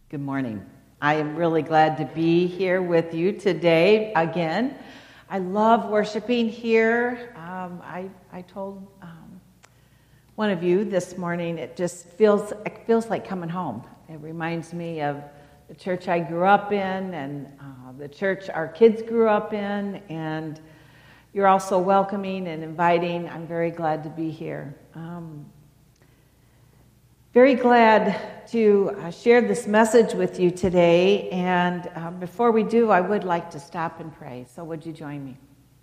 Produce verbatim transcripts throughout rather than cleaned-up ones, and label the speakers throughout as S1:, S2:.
S1: Good morning. I am really glad to be here with you today again. I love worshiping here. Um, I, I told um, one of you this morning, it just feels it feels like coming home. It reminds me of the church I grew up in and uh, the church our kids grew up in, and you're also welcoming and inviting. I'm very glad to be here. Um, Very glad to uh, share this message with you today, and uh, before we do, I would like to stop and pray. So would you join me?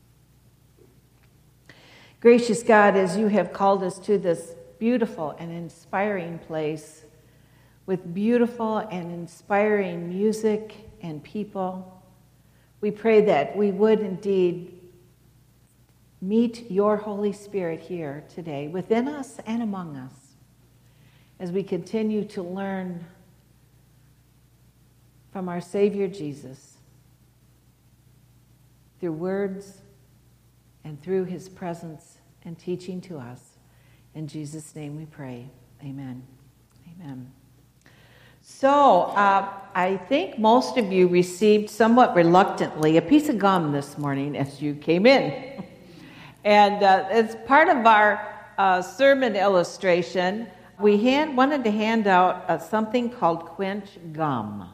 S1: Gracious God, as you have called us to this beautiful and inspiring place with beautiful and inspiring music and people, we pray that we would indeed meet your Holy Spirit here today, within us and among us, as we continue to learn from our Savior Jesus through words and through his presence and teaching to us. In Jesus' name we pray. Amen. Amen. So, uh, I think most of you received somewhat reluctantly a piece of gum this morning as you came in. And uh, it's part of our uh, sermon illustration. We hand, wanted to hand out uh, something called Quench Gum.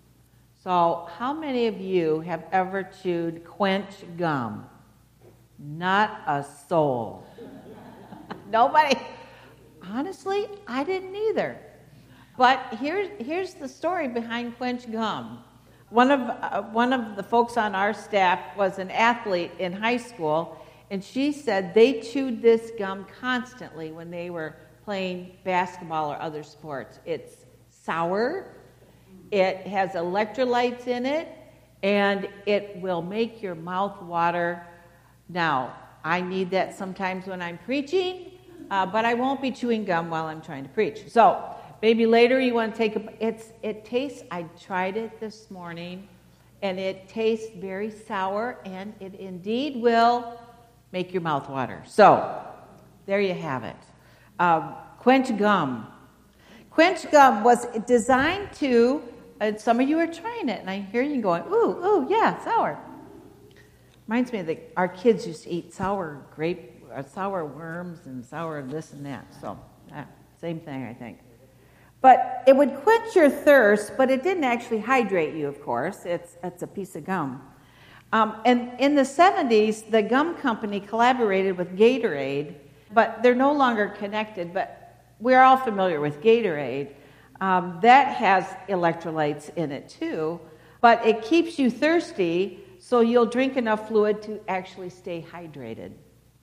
S1: So how many of you have ever chewed Quench Gum? Not a soul. Nobody. Honestly, I didn't either. But here's, here's the story behind Quench Gum. One of, uh, one of the folks on our staff was an athlete in high school, and she said they chewed this gum constantly when they were playing basketball or other sports. It's sour, it has electrolytes in it, and it will make your mouth water. Now, I need that sometimes when I'm preaching, uh, but I won't be chewing gum while I'm trying to preach. So, maybe later you want to take a, it's, it tastes, I tried it this morning, and it tastes very sour, and it indeed will make your mouth water. So, there you have it. Uh, Quench Gum. Quench Gum was designed to, and some of you are trying it, and I hear you going, ooh, ooh, yeah, sour. Reminds me of the, our kids used to eat sour grape, uh, sour worms and sour this and that. So, uh, same thing, I think. But it would quench your thirst, but it didn't actually hydrate you, of course. It's, it's a piece of gum. Um, and in the seventies, the gum company collaborated with Gatorade, but they're no longer connected, but we're all familiar with Gatorade. Um, that has electrolytes in it too, but it keeps you thirsty, so you'll drink enough fluid to actually stay hydrated.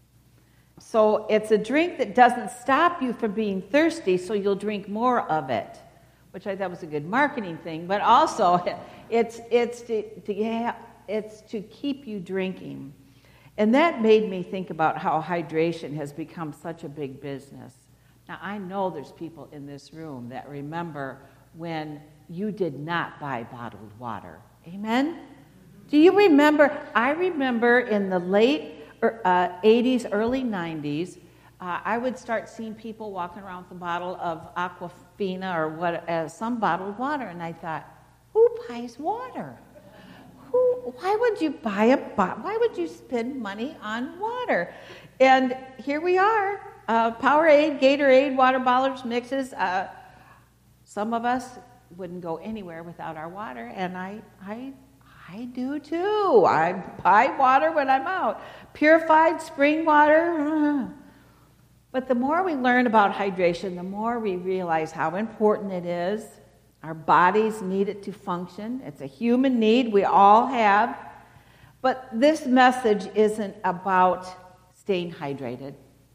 S1: So it's a drink that doesn't stop you from being thirsty, so you'll drink more of it, which I thought was a good marketing thing, but also it's, it's, to, to, yeah, it's to keep you drinking. And that made me think about how hydration has become such a big business. Now, I know there's people in this room that remember when you did not buy bottled water. Amen? Do you remember? I remember in the late uh, eighties, early nineties, uh, I would start seeing people walking around with a bottle of Aquafina or what, uh, some bottled water, and I thought, who buys water? Who, why would you buy a bottle? Why would you spend money on water? And here we are, uh, Powerade, Gatorade, water bottlers, mixes. Uh, some of us wouldn't go anywhere without our water, and I, I, I do too. I buy water when I'm out. Purified spring water. But the more we learn about hydration, the more we realize how important it is. Our bodies need it to function. It's a human need we all have. But this message isn't about staying hydrated.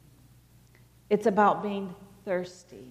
S1: It's about being thirsty.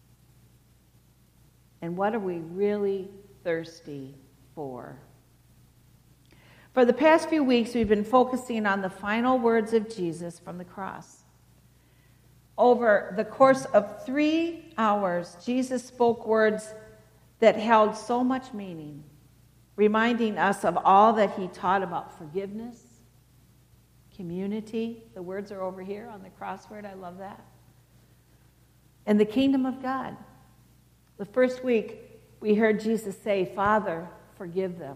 S1: And what are we really thirsty for? For the past few weeks, we've been focusing on the final words of Jesus from the cross. Over the course of three hours, Jesus spoke words that held so much meaning, reminding us of all that he taught about forgiveness, community. The words are over here on the crossword. I love that. And the kingdom of God. The first week, we heard Jesus say, Father, forgive them.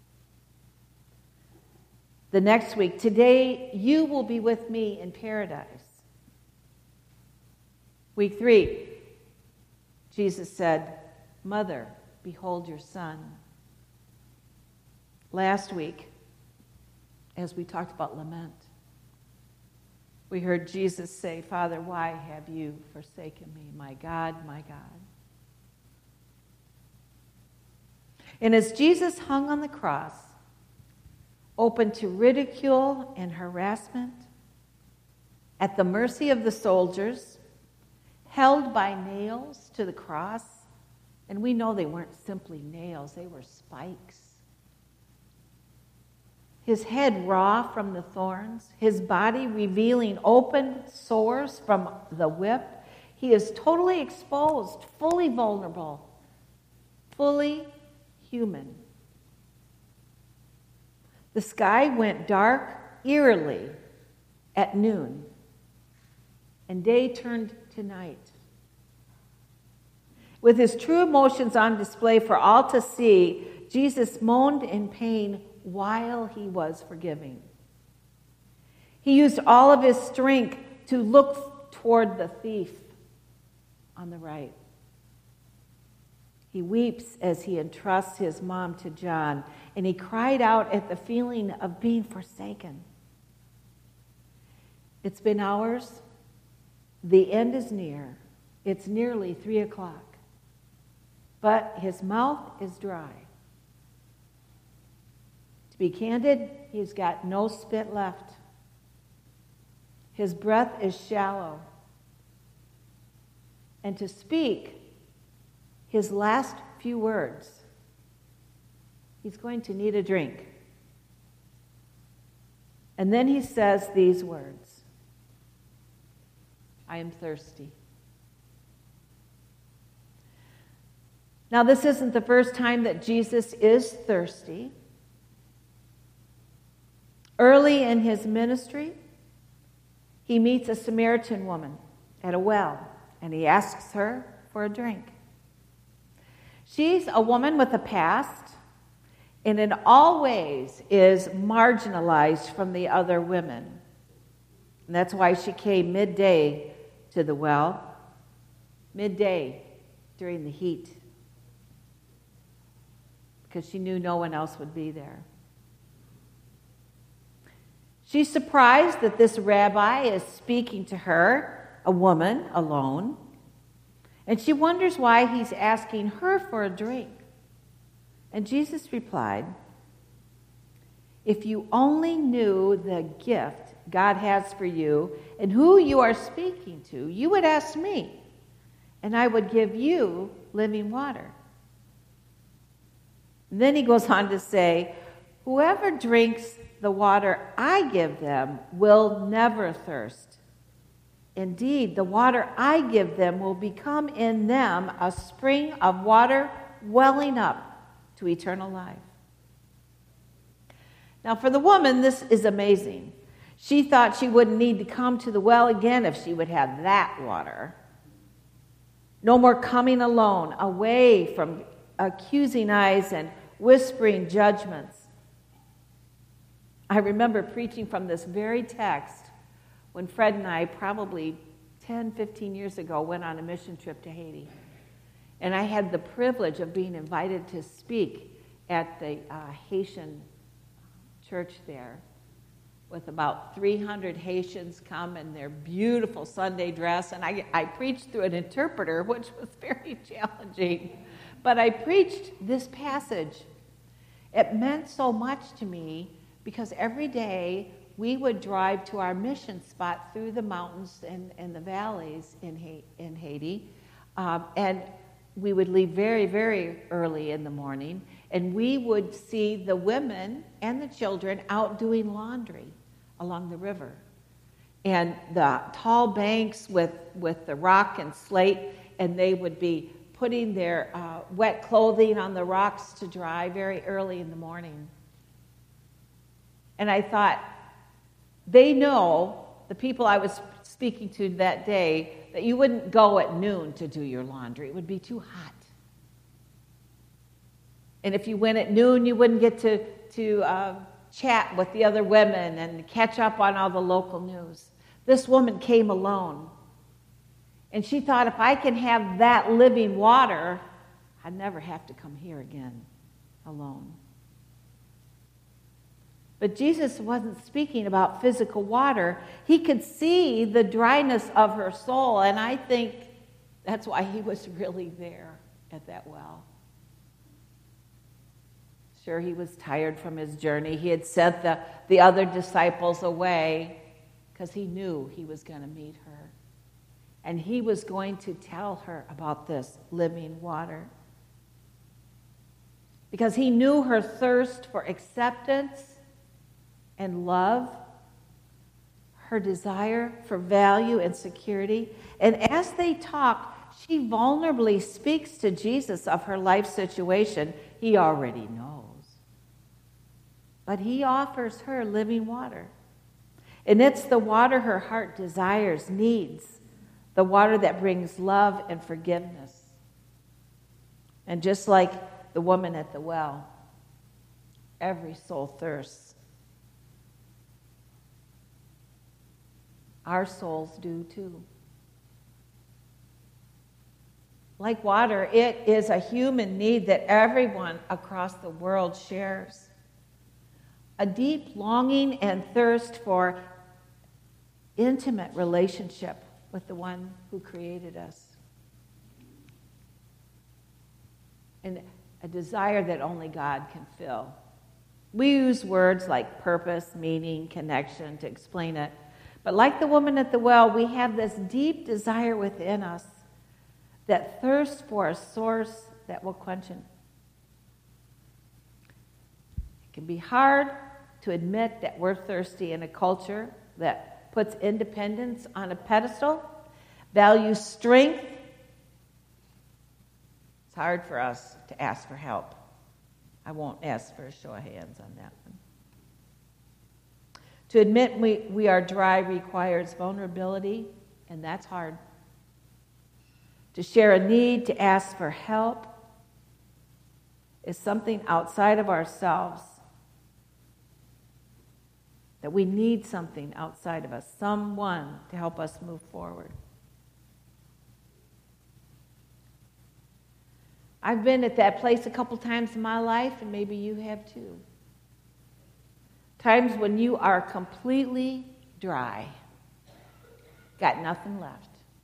S1: The next week, today you will be with me in paradise. Week three, Jesus said, Mother, behold your son. Last week, as we talked about lament, we heard Jesus say, Father, why have you forsaken me? My God, my God. And as Jesus hung on the cross, open to ridicule and harassment, at the mercy of the soldiers, held by nails to the cross, and we know they weren't simply nails, they were spikes. His head raw from the thorns, his body revealing open sores from the whip. He is totally exposed, fully vulnerable, fully human. The sky went dark eerily at noon, and day turned to night. With his true emotions on display for all to see, Jesus moaned in pain while he was forgiving. He used all of his strength to look toward the thief on the right. He weeps as he entrusts his mom to John, and he cried out at the feeling of being forsaken. It's been hours. The end is near. It's nearly three o'clock. But his mouth is dry. To be candid, he's got no spit left. His breath is shallow. And to speak his last few words, he's going to need a drink. And then he says these words, I am thirsty. Now, this isn't the first time that Jesus is thirsty. Early in his ministry, he meets a Samaritan woman at a well, and he asks her for a drink. She's a woman with a past, and in all ways is marginalized from the other women. And that's why she came midday to the well, midday during the heat, because she knew no one else would be there. She's surprised that this rabbi is speaking to her, a woman, alone, and she wonders why he's asking her for a drink. And Jesus replied, if you only knew the gift God has for you and who you are speaking to, you would ask me, and I would give you living water. And then he goes on to say, whoever drinks the water I give them will never thirst. Indeed, the water I give them will become in them a spring of water welling up to eternal life. Now, for the woman, this is amazing. She thought she wouldn't need to come to the well again if she would have that water. No more coming alone, away from accusing eyes and whispering judgments. I remember preaching from this very text when Fred and I, probably ten, fifteen years ago, went on a mission trip to Haiti. And I had the privilege of being invited to speak at the uh, Haitian church there, with about three hundred Haitians come in their beautiful Sunday dress. And I, I preached through an interpreter, which was very challenging. But I preached this passage. It meant so much to me because every day we would drive to our mission spot through the mountains and, and the valleys in, ha- in Haiti. Um, and we would leave very, very early in the morning. And we would see the women and the children out doing laundry along the river. And the tall banks with, with the rock and slate, and they would be putting their uh, wet clothing on the rocks to dry very early in the morning. And I thought, they know, the people I was speaking to that day, that you wouldn't go at noon to do your laundry. It would be too hot. And if you went at noon, you wouldn't get to, to uh, chat with the other women and catch up on all the local news. This woman came alone. And she thought, if I can have that living water, I'd never have to come here again alone. But Jesus wasn't speaking about physical water. He could see the dryness of her soul, and I think that's why he was really there at that well. Sure, he was tired from his journey. He had sent the, the other disciples away because he knew he was going to meet her. And he was going to tell her about this living water. Because he knew her thirst for acceptance and love, her desire for value and security. And as they talk, she vulnerably speaks to Jesus of her life situation. He already knows. But he offers her living water. And it's the water her heart desires, needs. The water that brings love and forgiveness. And just like the woman at the well, every soul thirsts. Our souls do too. Like water, it is a human need that everyone across the world shares. A deep longing and thirst for intimate relationship with the one who created us. And a desire that only God can fill. We use words like purpose, meaning, connection to explain it. But like the woman at the well, we have this deep desire within us that thirsts for a source that will quench it. It can be hard to admit that we're thirsty in a culture that puts independence on a pedestal, values strength. It's hard for us to ask for help. I won't ask for a show of hands on that one. To admit we, we are dry requires vulnerability, and that's hard. To share a need, to ask for help, is something outside of ourselves. That we need something outside of us, someone to help us move forward. I've been at that place a couple times in my life, and maybe you have too. Times when you are completely dry, got nothing left.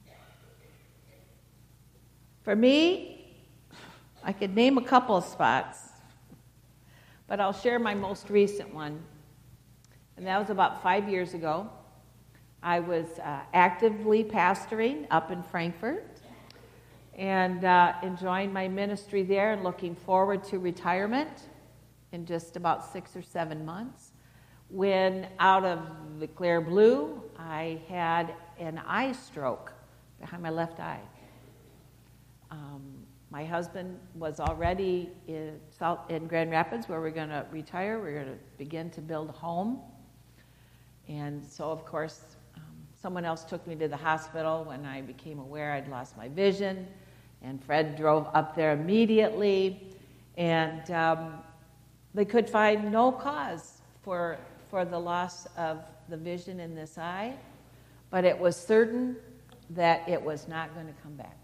S1: For me, I could name a couple of spots, but I'll share my most recent one. And that was about five years ago. I was uh, actively pastoring up in Frankfurt and uh, enjoying my ministry there and looking forward to retirement in just about six or seven months. When out of the clear blue, I had an eye stroke behind my left eye. Um, my husband was already in, South, in Grand Rapids where we're going to retire. We're going to begin to build a home. And so, of course, um, someone else took me to the hospital when I became aware I'd lost my vision. And Fred drove up there immediately. And um, they could find no cause for, for the loss of the vision in this eye. But it was certain that it was not going to come back.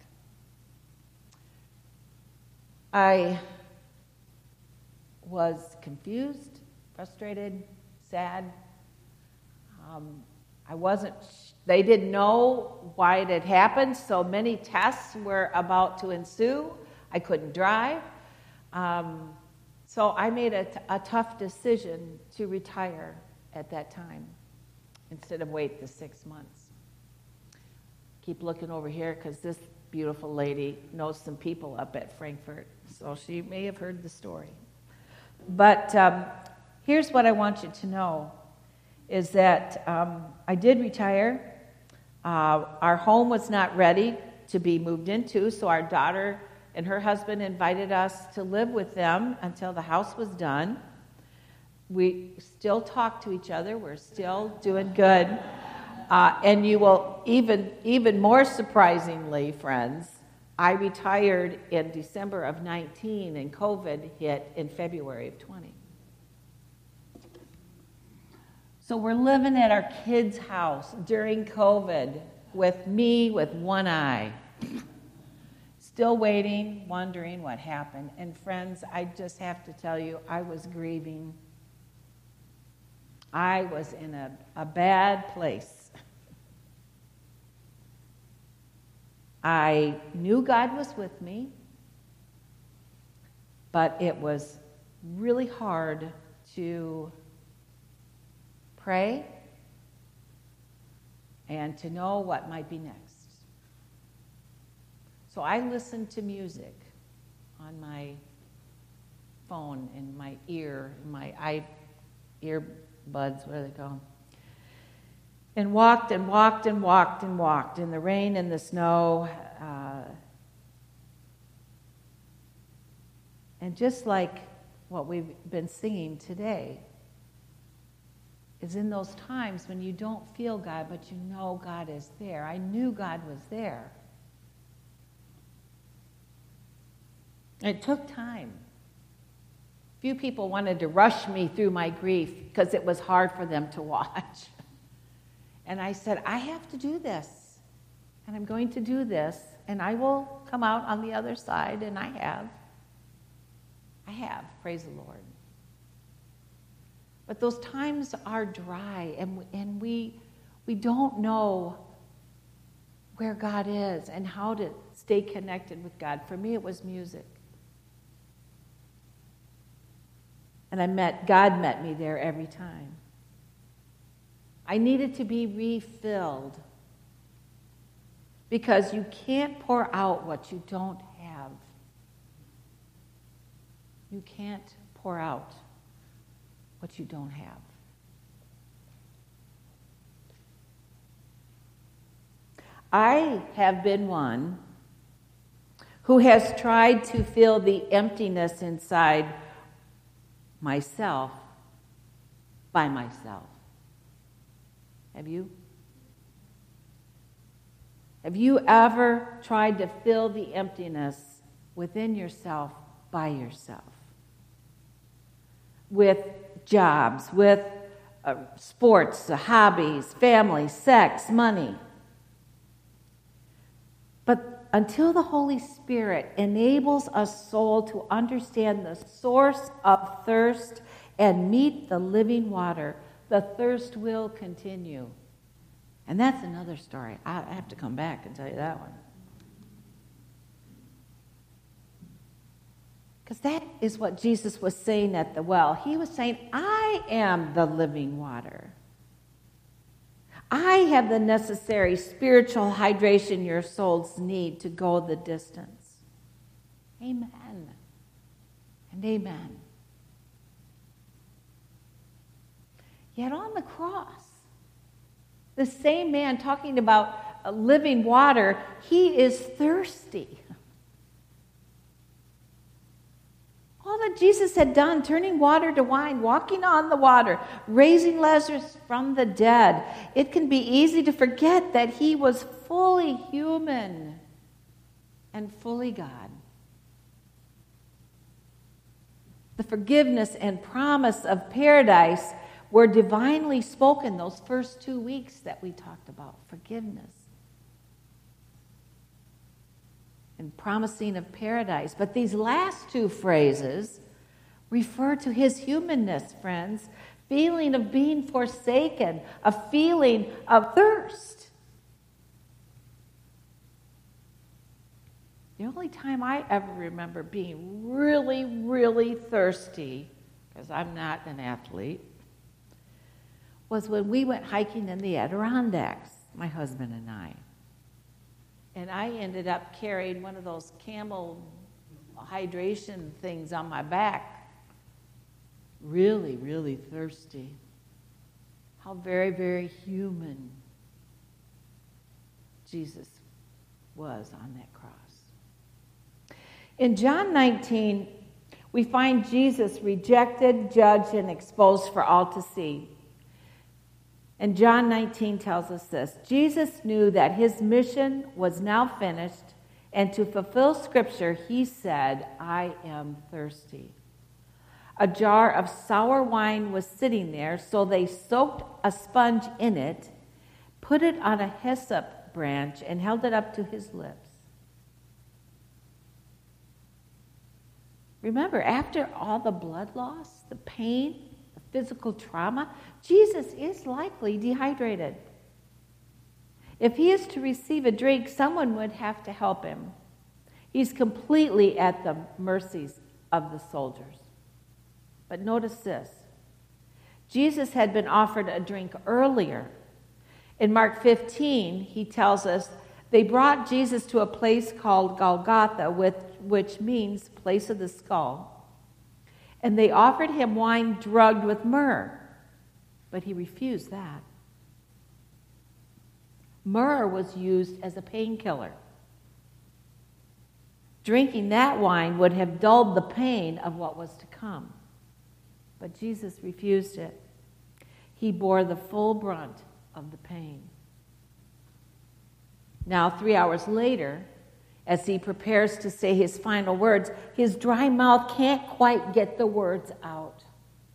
S1: I was confused, frustrated, sad. Um, I wasn't, they didn't know why it had happened, so many tests were about to ensue. I couldn't drive. Um, so I made a, t- a tough decision to retire at that time instead of wait the six months. Keep looking over here because this beautiful lady knows some people up at Frankfurt, so she may have heard the story. But um, here's what I want you to know. Is that um, I did retire. Uh, our home was not ready to be moved into, so our daughter and her husband invited us to live with them until the house was done. We still talk to each other. We're still doing good. Uh, and you will, even, even more surprisingly, friends, I retired in December of nineteen, and COVID hit in February of twenty. So we're living at our kids' house during COVID with me with one eye. Still waiting, wondering what happened. And friends, I just have to tell you, I was grieving. I was in a, a bad place. I knew God was with me, but it was really hard to pray and to know what might be next. So I listened to music on my phone, in my ear, in my eye, earbuds, where they go, and walked and walked and walked and walked in the rain and the snow. Uh, and just like what we've been singing today, is in those times when you don't feel God, but you know God is there. I knew God was there. It took time. Few people wanted to rush me through my grief because it was hard for them to watch. And I said, I have to do this, and I'm going to do this, and I will come out on the other side, and I have. I have, praise the Lord. But those times are dry, and, and we, we don't know where God is and how to stay connected with God. For me, it was music. And I met, God met me there every time. I needed to be refilled because you can't pour out what you don't have. You can't pour out what you don't have. I have been one who has tried to fill the emptiness inside myself by myself. Have you? Have you ever tried to fill the emptiness within yourself by yourself? With jobs, with uh, sports, uh, hobbies, family, sex, money. But until the Holy Spirit enables a soul to understand the source of thirst and meet the living water, the thirst will continue. And that's another story. I have to come back and tell you that one. Because that is what Jesus was saying at the well. He was saying, I am the living water. I have the necessary spiritual hydration your souls need to go the distance. Amen. And amen. Yet on the cross, the same man talking about living water, he is thirsty. All that Jesus had done, turning water to wine, walking on the water, raising Lazarus from the dead, it can be easy to forget that he was fully human and fully God. The forgiveness and promise of paradise were divinely spoken those first two weeks that we talked about. Forgiveness and promising of paradise. But these last two phrases refer to his humanness, friends. Feeling of being forsaken, a feeling of thirst. The only time I ever remember being really, really thirsty, because I'm not an athlete, was when we went hiking in the Adirondacks, my husband and I. And I ended up carrying one of those camel hydration things on my back. Really, really thirsty. How very, very human Jesus was on that cross. In John nineteen, we find Jesus rejected, judged, and exposed for all to see. And John nineteen tells us this: Jesus knew that his mission was now finished And to fulfill Scripture, he said, I am thirsty. A jar of sour wine was sitting there, so they soaked a sponge in it, put it on a hyssop branch, and held it up to his lips. Remember, after all the blood loss, the pain, the physical trauma, Jesus is likely dehydrated. If he is to receive a drink, someone would have to help him. He's completely at the mercies of the soldiers. But notice this. Jesus had been offered a drink earlier. In Mark fifteen, he tells us, they brought Jesus to a place called Golgotha, which means place of the skull. And they offered him wine drugged with myrrh, but he refused that. Myrrh was used as a painkiller. Drinking that wine would have dulled the pain of what was to come. But Jesus refused it. He bore the full brunt of the pain. Now, three hours later, as he prepares to say his final words, his dry mouth can't quite get the words out.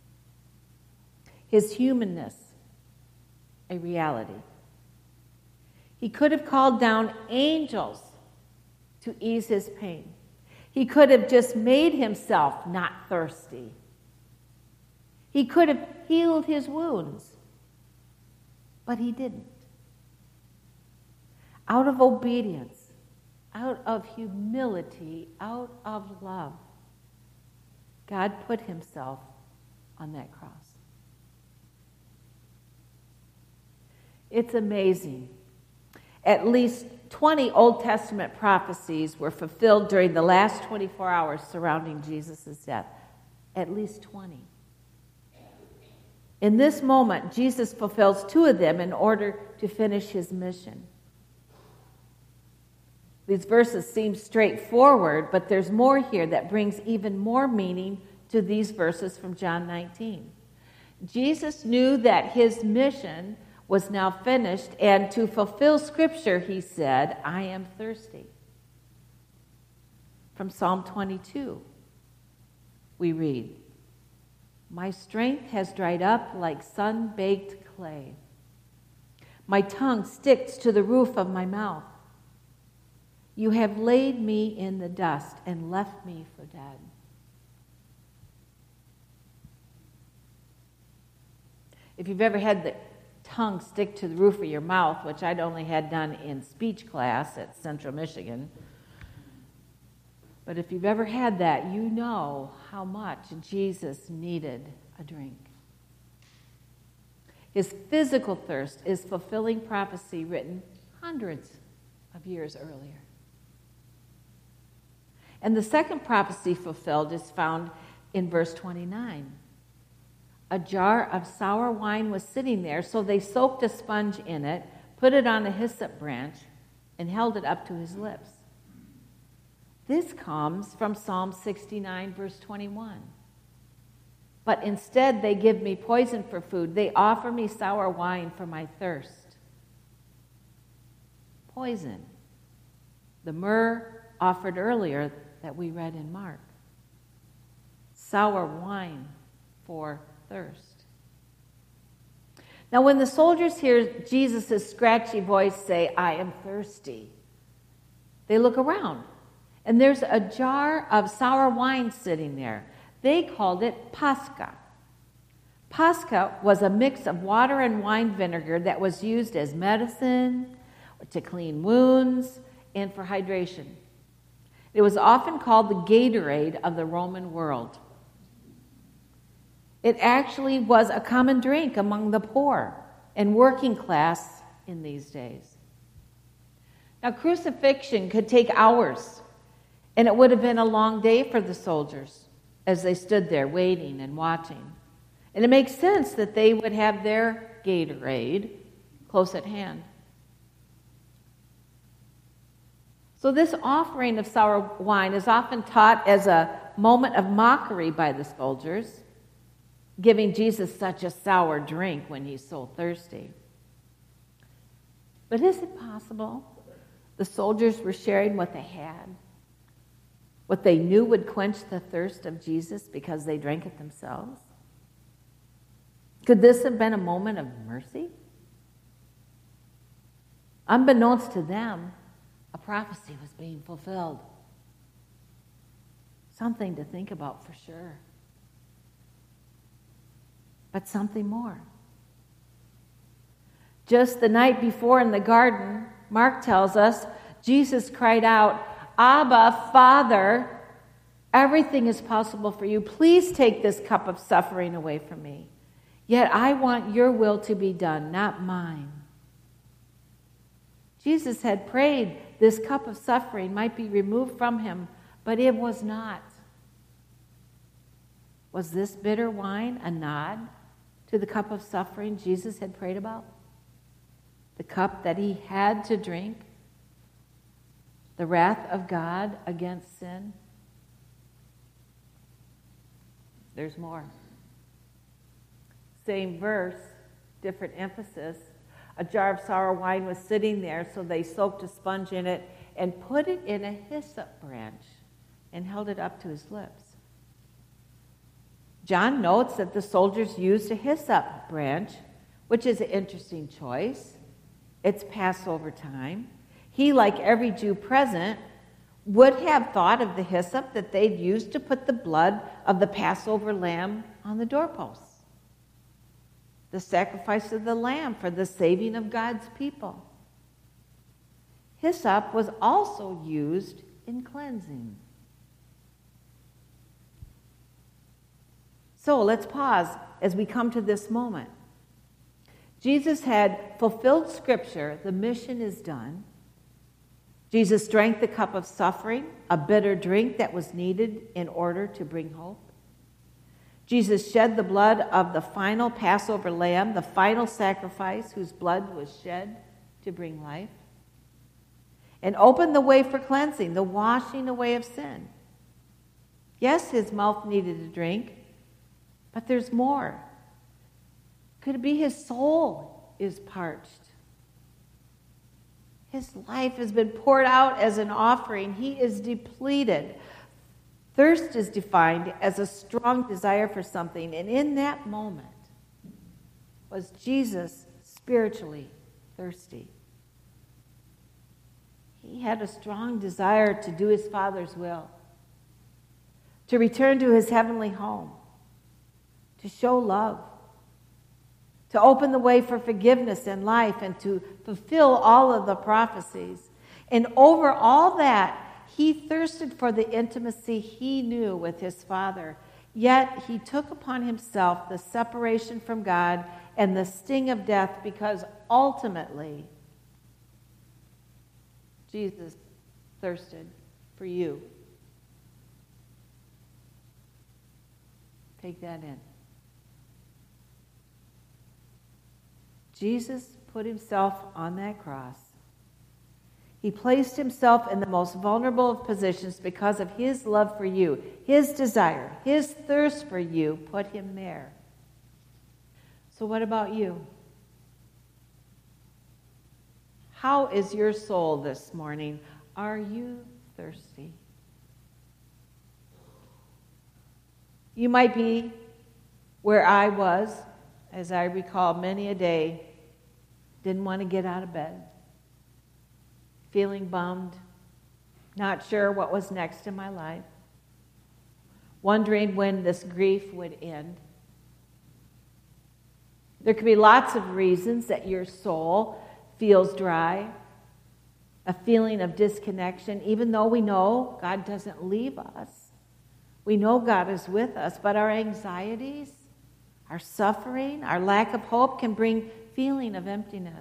S1: His humanness, a reality. He could have called down angels to ease his pain. He could have just made himself not thirsty. He could have healed his wounds, but he didn't. Out of obedience, out of humility, out of love, God put himself on that cross. It's amazing. At least twenty Old Testament prophecies were fulfilled during the last twenty-four hours surrounding Jesus' death. At least twenty. In this moment, Jesus fulfills two of them in order to finish his mission. These verses seem straightforward, but there's more here that brings even more meaning to these verses from John nineteen. Jesus knew that his mission was now finished, and to fulfill Scripture, he said, I am thirsty. From Psalm twenty-two, we read, my strength has dried up like sun-baked clay. My tongue sticks to the roof of my mouth. You have laid me in the dust and left me for dead. If you've ever had the tongue stick to the roof of your mouth, which I'd only had done in speech class at Central Michigan, but if you've ever had that, you know how much Jesus needed a drink. His physical thirst is fulfilling prophecy written hundreds of years earlier. And the second prophecy fulfilled is found in verse twenty-nine. A jar of sour wine was sitting there, so they soaked a sponge in it, put it on a hyssop branch, and held it up to his lips. This comes from Psalm sixty-nine, verse twenty-one. But instead they give me poison for food. They offer me sour wine for my thirst. Poison. The myrrh offered earlier that we read in Mark. Sour wine for thirst. Now, when the soldiers hear Jesus' scratchy voice say, I am thirsty, they look around, and there's a jar of sour wine sitting there. They called it Pascha. Pascha was a mix of water and wine vinegar that was used as medicine, to clean wounds, and for hydration. It was often called the Gatorade of the Roman world. It actually was a common drink among the poor and working class in these days. Now, crucifixion could take hours, and it would have been a long day for the soldiers as they stood there waiting and watching. And it makes sense that they would have their Gatorade close at hand. So this offering of sour wine is often taught as a moment of mockery by the soldiers, giving Jesus such a sour drink when he's so thirsty. But is it possible The soldiers were sharing what they had, what they knew would quench the thirst of Jesus because they drank it themselves. Could this have been a moment of mercy? Unbeknownst to them, a prophecy was being fulfilled. Something to think about for sure. But something more. Just the night before in the garden, Mark tells us, Jesus cried out, "Abba, Father, everything is possible for you. Please take this cup of suffering away from me. Yet I want your will to be done, not mine." Jesus had prayed this cup of suffering might be removed from him, but it was not. Was this bitter wine a nod to the cup of suffering Jesus had prayed about? The cup that he had to drink? The wrath of God against sin? There's more. Same verse, different emphasis. A jar of sour wine was sitting there, so they soaked a sponge in it and put it in a hyssop branch and held it up to his lips. John notes that the soldiers used a hyssop branch, which is an interesting choice. It's Passover time. He, like every Jew present, would have thought of the hyssop that they'd used to put the blood of the Passover lamb on the doorposts. The sacrifice of the lamb for the saving of God's people. Hyssop was also used in cleansing. So let's pause as we come to this moment. Jesus had fulfilled Scripture. The mission is done. Jesus drank the cup of suffering, a bitter drink that was needed in order to bring hope. Jesus shed the blood of the final Passover lamb, the final sacrifice whose blood was shed to bring life, and opened the way for cleansing, the washing away of sin. Yes, his mouth needed a drink, but there's more. Could it be his soul is parched? His life has been poured out as an offering. He is depleted. Thirst is defined as a strong desire for something, and in that moment was Jesus spiritually thirsty. He had a strong desire to do his Father's will, to return to his heavenly home, to show love, to open the way for forgiveness and life, and to fulfill all of the prophecies. And over all that, he thirsted for the intimacy he knew with his Father. Yet he took upon himself the separation from God and the sting of death, because ultimately Jesus thirsted for you. Take that in. Jesus put himself on that cross. He placed himself in the most vulnerable of positions because of his love for you. His desire, his thirst for you put him there. So what about you? How is your soul this morning? Are you thirsty? You might be where I was, as I recall many a day, didn't want to get out of bed. Feeling bummed, not sure what was next in my life, wondering when this grief would end. There could be lots of reasons that your soul feels dry, a feeling of disconnection, even though we know God doesn't leave us. We know God is with us, but our anxieties, our suffering, our lack of hope can bring feeling of emptiness.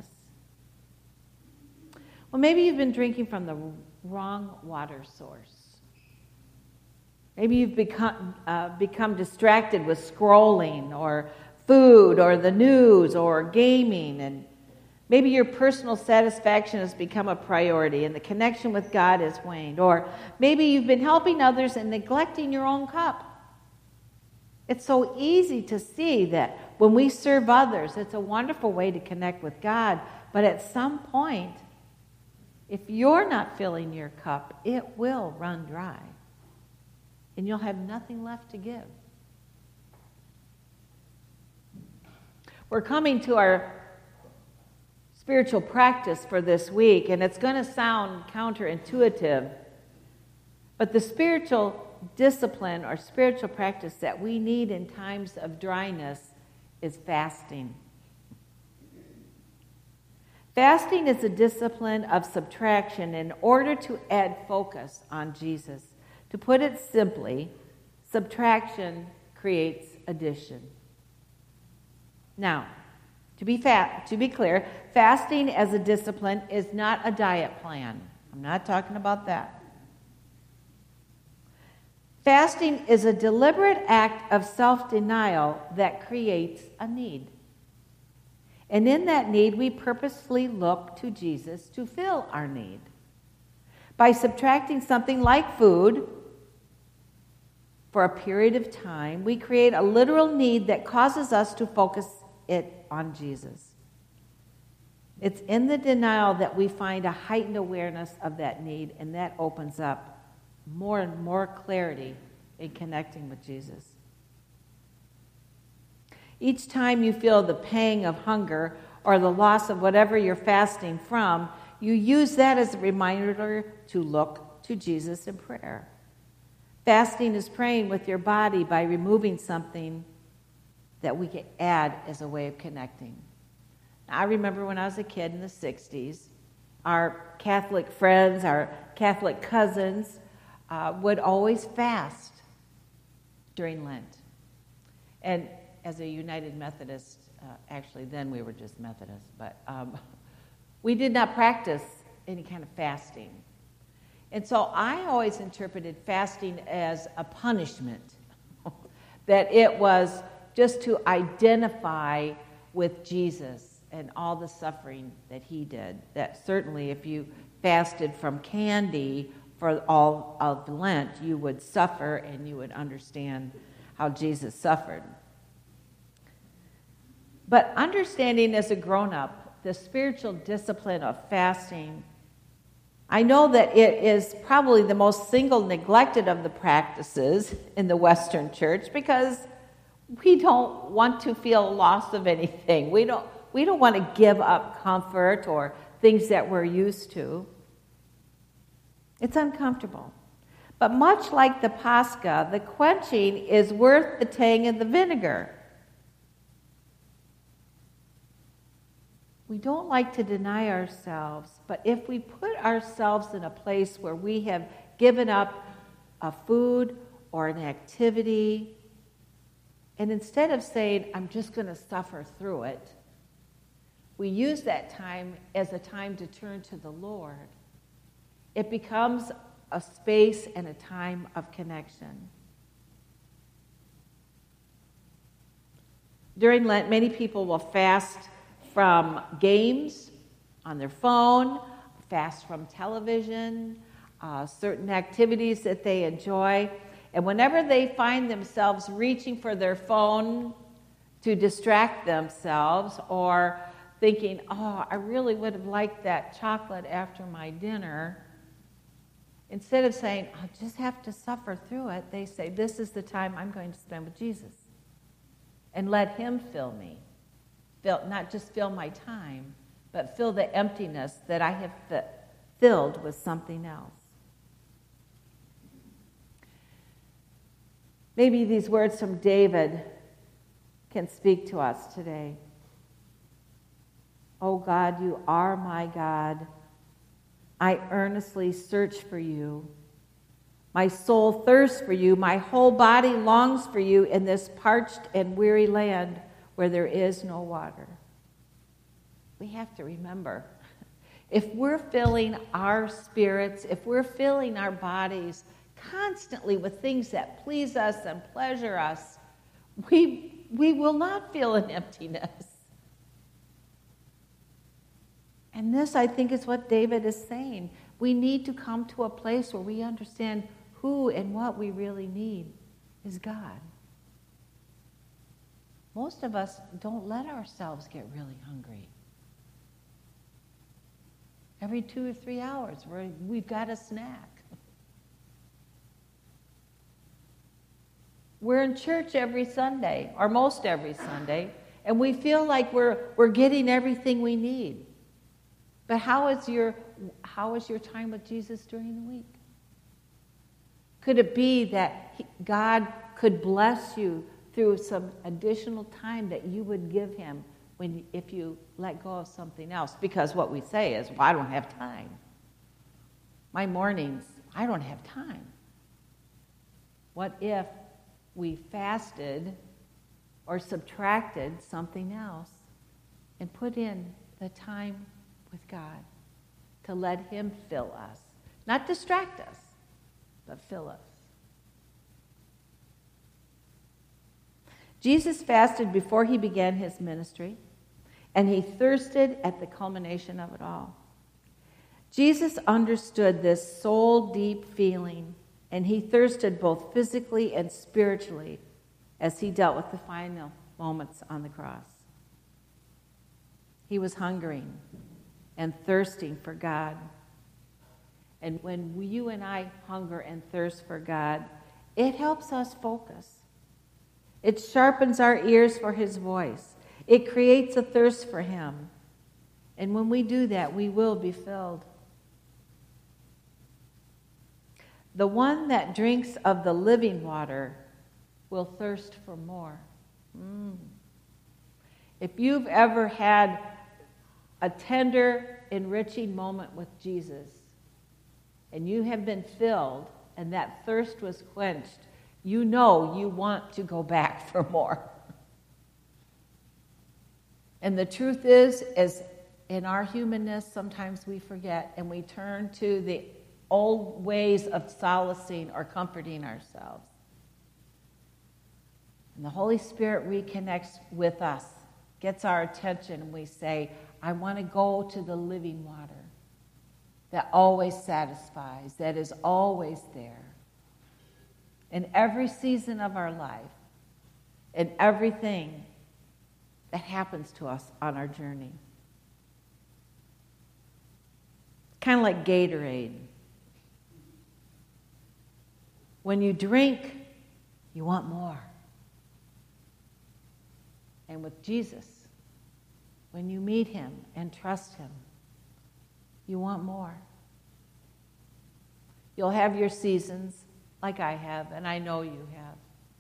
S1: Well, maybe you've been drinking from the wrong water source. Maybe you've become, uh, become distracted with scrolling or food or the news or gaming, and maybe your personal satisfaction has become a priority and the connection with God has waned. Or maybe you've been helping others and neglecting your own cup. It's so easy to see that when we serve others, it's a wonderful way to connect with God, but at some point, If you're not filling your cup, it will run dry. And you'll have nothing left to give. We're coming to our spiritual practice for this week, and it's going to sound counterintuitive, but the spiritual discipline or spiritual practice that we need in times of dryness is fasting. Fasting is a discipline of subtraction in order to add focus on Jesus. To put it simply, subtraction creates addition. Now, to be fat, to be clear, fasting as a discipline is not a diet plan. I'm not talking about that. Fasting is a deliberate act of self-denial that creates a need. And in that need, we purposefully look to Jesus to fill our need. By subtracting something like food for a period of time, we create a literal need that causes us to focus it on Jesus. It's in the denial that we find a heightened awareness of that need, and that opens up more and more clarity in connecting with Jesus. Each time you feel the pang of hunger or the loss of whatever you're fasting from, you use that as a reminder to look to Jesus in prayer. Fasting is praying with your body by removing something that we can add as a way of connecting. Now, I remember when I was a kid in the sixties, our Catholic friends, our Catholic cousins uh, would always fast during Lent. And as a United Methodist, uh, actually then we were just Methodists, but um, we did not practice any kind of fasting. And so I always interpreted fasting as a punishment, that it was just to identify with Jesus and all the suffering that he did. That certainly if you fasted from candy for all of Lent, you would suffer and you would understand how Jesus suffered. But understanding as a grown-up the spiritual discipline of fasting, I know that it is probably the most single neglected of the practices in the Western church because we don't want to feel loss of anything. We don't, we don't want to give up comfort or things that we're used to. It's uncomfortable. But much like the Pascha, the quenching is worth the tang of the vinegar. We don't like to deny ourselves, but if we put ourselves in a place where we have given up a food or an activity, and instead of saying, I'm just going to suffer through it, we use that time as a time to turn to the Lord. It becomes a space and a time of connection. During Lent, many people will fast from games on their phone, fast from television, uh, certain activities that they enjoy. And whenever they find themselves reaching for their phone to distract themselves or thinking, oh, I really would have liked that chocolate after my dinner, instead of saying, I'll just have to suffer through it, they say, this is the time I'm going to spend with Jesus. And let him fill me. Fill, not just fill my time, but fill the emptiness that I have fi- filled with something else. Maybe these words from David can speak to us today. Oh God, you are my God. I earnestly search for you. My soul thirsts for you. My whole body longs for you in this parched and weary land where there is no water. We have to remember, if we're filling our spirits, if we're filling our bodies constantly with things that please us and pleasure us, we, we will not feel an emptiness. And this, I think, is what David is saying. We need to come to a place where we understand who and what we really need is God. Most of us don't let ourselves get really hungry. Every two or three hours, we're, we've got a snack. We're in church every Sunday, or most every Sunday, and we feel like we're, we're getting everything we need. But how is your, how is your time with Jesus during the week? Could it be that he, God could bless you through some additional time that you would give him when if you let go of something else? Because what we say is, well, I don't have time. My mornings, I don't have time. What if we fasted or subtracted something else and put in the time with God to let him fill us? Not distract us, but fill us. Jesus fasted before he began his ministry, and he thirsted at the culmination of it all. Jesus understood this soul-deep feeling, and he thirsted both physically and spiritually as he dealt with the final moments on the cross. He was hungering and thirsting for God. And when we, you and I hunger and thirst for God, it helps us focus. It sharpens our ears for his voice. It creates a thirst for him. And when we do that, we will be filled. The one that drinks of the living water will thirst for more. Mm. If you've ever had a tender, enriching moment with Jesus, and you have been filled, and that thirst was quenched, you know you want to go back for more. And the truth is, is in our humanness, sometimes we forget, and we turn to the old ways of solacing or comforting ourselves. And the Holy Spirit reconnects with us, gets our attention, and we say, I want to go to the living water that always satisfies, that is always there. In every season of our life, in everything that happens to us on our journey. Kind of like Gatorade. When you drink, you want more. And with Jesus, when you meet him and trust him, you want more. You'll have your seasons, like I have, and I know you have.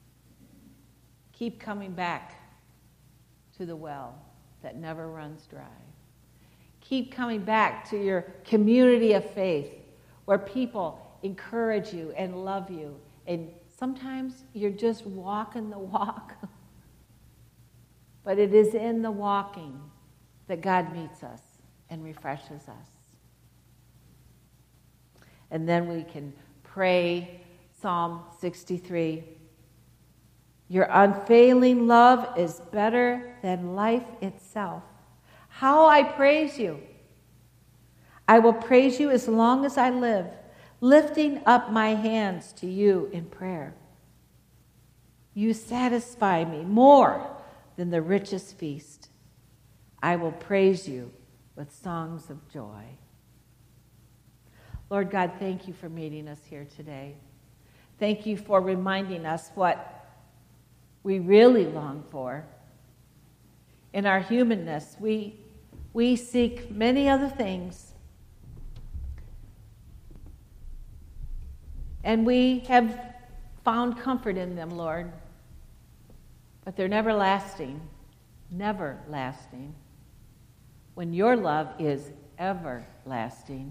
S1: Keep coming back to the well that never runs dry. Keep coming back to your community of faith where people encourage you and love you. And sometimes you're just walking the walk. But it is in the walking that God meets us and refreshes us. And then we can pray Psalm sixty-three. Your unfailing love is better than life itself. How I praise you. I will praise you as long as I live, lifting up my hands to you in prayer. You satisfy me more than the richest feast. I will praise you with songs of joy. Lord God, thank you for meeting us here today. Thank you for reminding us what we really long for. In our humanness, we, we seek many other things. And we have found comfort in them, Lord. But they're never lasting, never lasting. When your love is everlasting.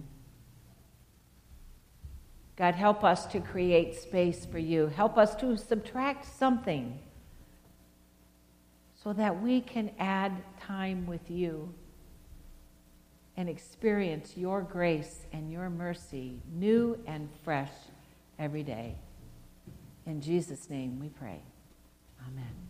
S1: God, help us to create space for you. Help us to subtract something so that we can add time with you and experience your grace and your mercy new and fresh every day. In Jesus' name we pray. Amen.